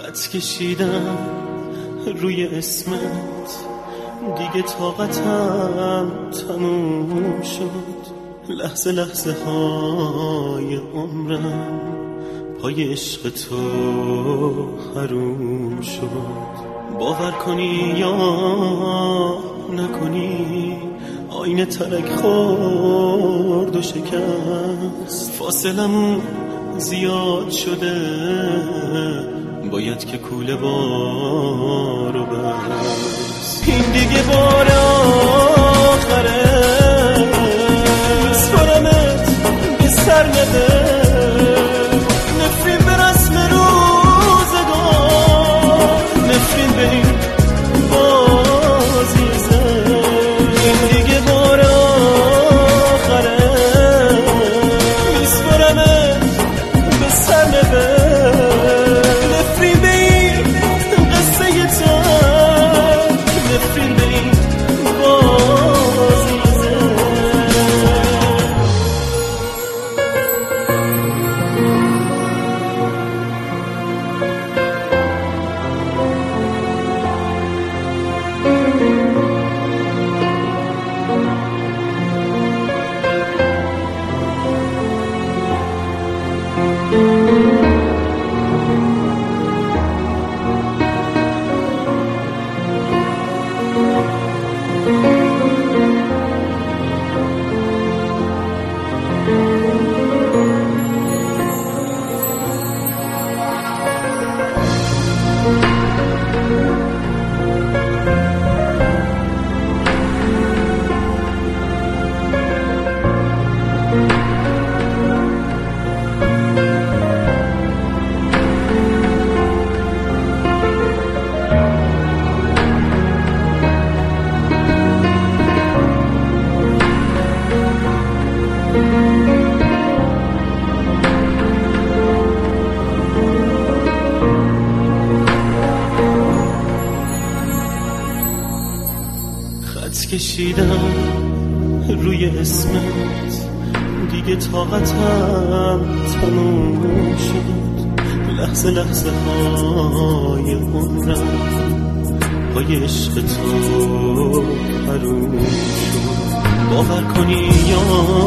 خط کشیدم روی اسمت، دیگه طاقتم تموم شد. لحظه لحظه های عمرم پای عشق تو حروم شد. باور کنی یا نکنی آینه ترک خورد و شکست. فاصلمون زیاد شده، باید که کوله بارو بس. این دیگه بار آخره، میسپارمت به سر نده. نفرین به رسم روزگار، نفرین به این بازی زن. این دیگه بار آخره، میسپارمت به سر نده. خط کشیدم روی اسمت، دیگه طاقتم تموم شد. لحظه لحظه های عمرم پای عشق تو حروم شد. باور کنی یا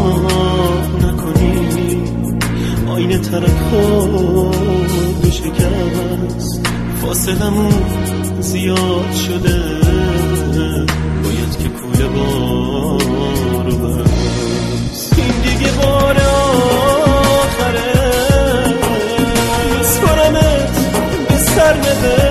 نکنی آینه ترک خورد و شکست. فاصلمون زیاد شده، باید که کوله بارو بس. این دیگه بار آخره، میسپارمت به سر نده.